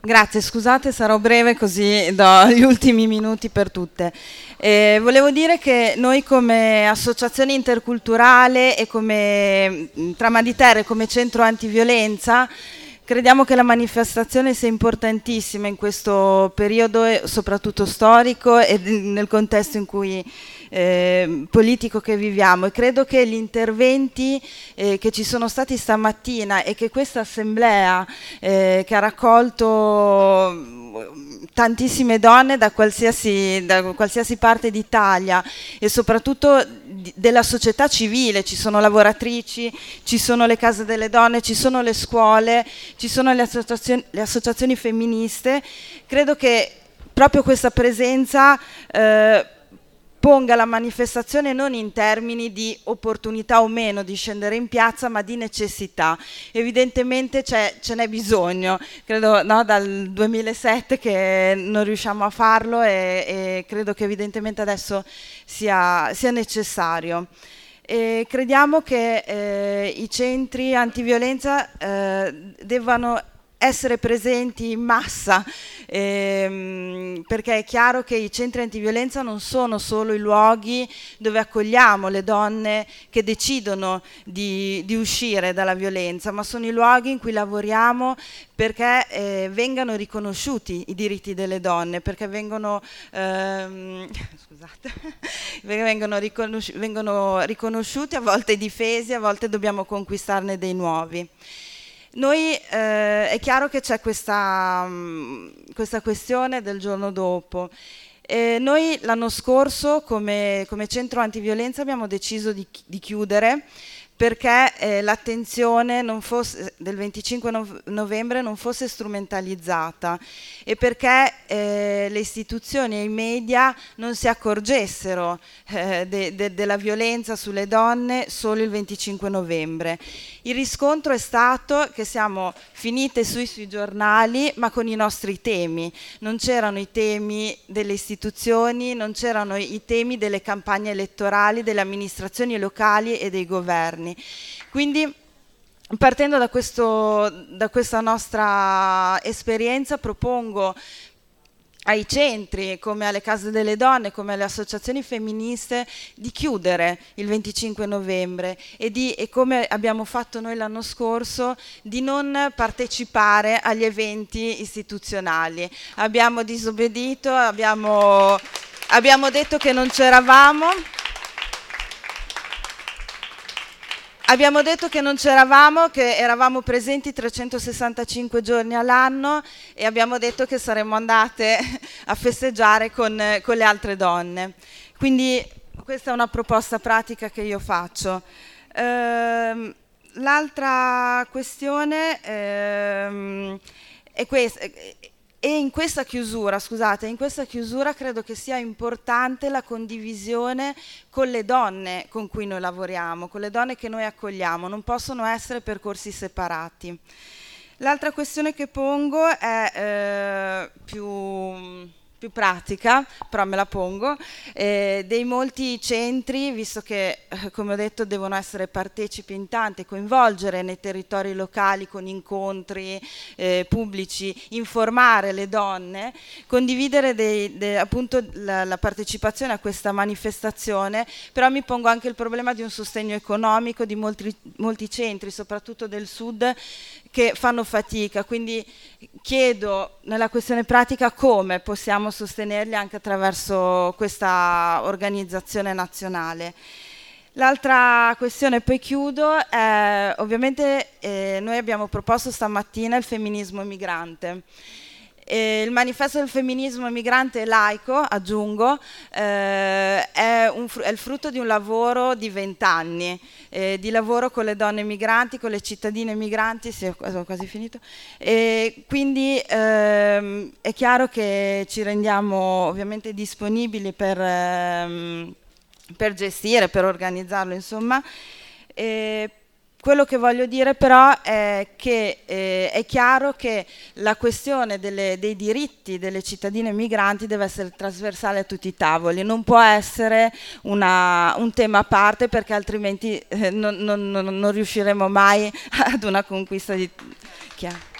Grazie, scusate, sarò breve così do gli ultimi minuti per tutte. Volevo dire che noi come associazione interculturale e come Trama di Terre, come centro antiviolenza, crediamo che la manifestazione sia importantissima in questo periodo, soprattutto storico e nel contesto in cui politico che viviamo, e credo che gli interventi che ci sono stati stamattina e che questa assemblea che ha raccolto tantissime donne da qualsiasi parte d'Italia e soprattutto della società civile, ci sono lavoratrici, ci sono le case delle donne, ci sono le scuole, ci sono le associazioni femministe, credo che proprio questa presenza ponga la manifestazione non in termini di opportunità o meno di scendere in piazza, ma di necessità. Evidentemente ce n'è bisogno, credo dal 2007 che non riusciamo a farlo e credo che evidentemente adesso sia necessario. E crediamo che i centri antiviolenza debbano essere presenti in massa, perché è chiaro che i centri antiviolenza non sono solo i luoghi dove accogliamo le donne che decidono di uscire dalla violenza, ma sono i luoghi in cui lavoriamo perché vengano riconosciuti i diritti delle donne, perché vengono riconosciuti, a volte difesi, a volte dobbiamo conquistarne dei nuovi. Noi è chiaro che c'è questa questione del giorno dopo. Noi l'anno scorso come centro antiviolenza abbiamo deciso di chiudere perché l'attenzione del 25 novembre non fosse strumentalizzata e perché le istituzioni e i media non si accorgessero della violenza sulle donne solo il 25 novembre. Il riscontro è stato che siamo finite sui giornali, ma con i nostri temi. Non c'erano i temi delle istituzioni, non c'erano i temi delle campagne elettorali, delle amministrazioni locali e dei governi. Quindi, partendo da questa nostra esperienza, propongo ai centri, come alle case delle donne, come alle associazioni femministe, di chiudere il 25 novembre e come abbiamo fatto noi l'anno scorso, di non partecipare agli eventi istituzionali. Abbiamo disobbedito, abbiamo detto che non c'eravamo. Abbiamo detto che non c'eravamo, che eravamo presenti 365 giorni all'anno e abbiamo detto che saremmo andate a festeggiare con le altre donne. Quindi questa è una proposta pratica che io faccio. L'altra questione è questa. E in questa chiusura credo che sia importante la condivisione con le donne con cui noi lavoriamo, con le donne che noi accogliamo, non possono essere percorsi separati. L'altra questione che pongo è più pratica, però me la pongo, dei molti centri, visto che, come ho detto, devono essere partecipi in tanti, coinvolgere nei territori locali con incontri pubblici, informare le donne, condividere appunto la partecipazione a questa manifestazione, però mi pongo anche il problema di un sostegno economico di molti centri, soprattutto del sud, che fanno fatica, quindi chiedo nella questione pratica come possiamo sostenerli anche attraverso questa organizzazione nazionale. L'altra questione, poi chiudo, è ovviamente noi abbiamo proposto stamattina il femminismo migrante. Il manifesto del femminismo migrante laico, aggiungo, è il frutto di un lavoro di 20 anni, di lavoro con le donne migranti, con le cittadine migranti, sì, ho quasi finito, e quindi è chiaro che ci rendiamo ovviamente disponibili per gestire, per organizzarlo, insomma. Quello che voglio dire però è che è chiaro che la questione dei diritti delle cittadine migranti deve essere trasversale a tutti i tavoli, non può essere un tema a parte, perché altrimenti non riusciremo mai ad una conquista di...